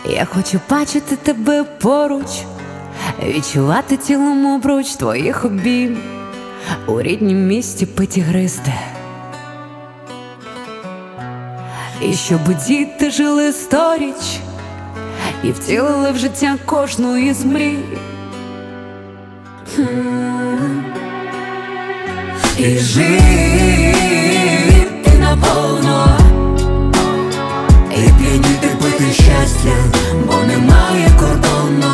Я хочу бачити тебе поруч, відчувати тілом обруч твоїх обійм, у ріднім місті питі гристи. І щоб діти жили сторіч і втілили в життя кожну із мрій. І жити наповно, і п'яніти пити щастя, бо немає кордону.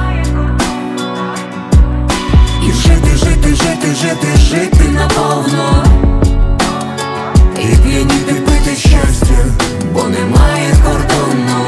І жити, жити, жити, жити, жити наповно, і п'яніти пити щастя, бо немає кордону.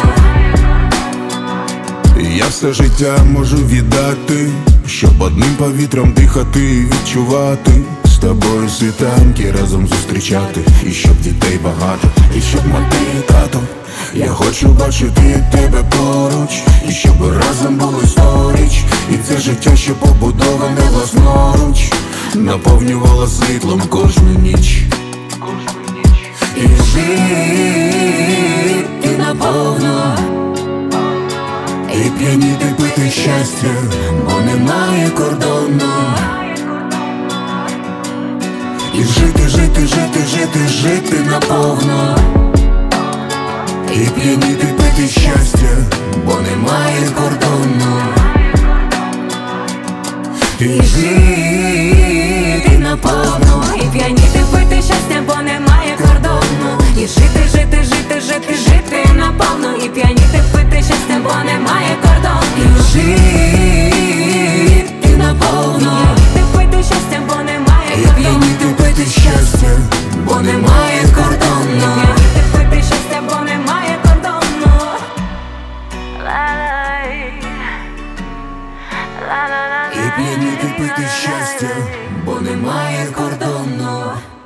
Я все життя можу віддати, щоб одним повітрям дихати і відчувати, з тобою світанки разом зустрічати. І щоб дітей багато, і щоб мати і тато. Я хочу бачити тебе поруч, і щоб разом були сторіч. І це життя, що побудоване власноруч, наповнювало світлом кожну ніч. І жити наповно, і п'яніти пити щастя, бо немає кордону. і жити, жити, жити, жити, жити наповно, і п'яніти пити щастя, Бо немає кордону. і Жити наповно, і п'яніти пити щастя, бо немає кордону. І жити, жити, жити, жити, жити наповно, і п'яніти пити щастя, бо немає кордону. І жити наповно, і пити щастя, бо немає і кордону. п'яніти пити щастя, Бо немає кордону. І п'яніти пити щастя, бо немає кордону. і п'яніти пити щастя, Бо немає кордону.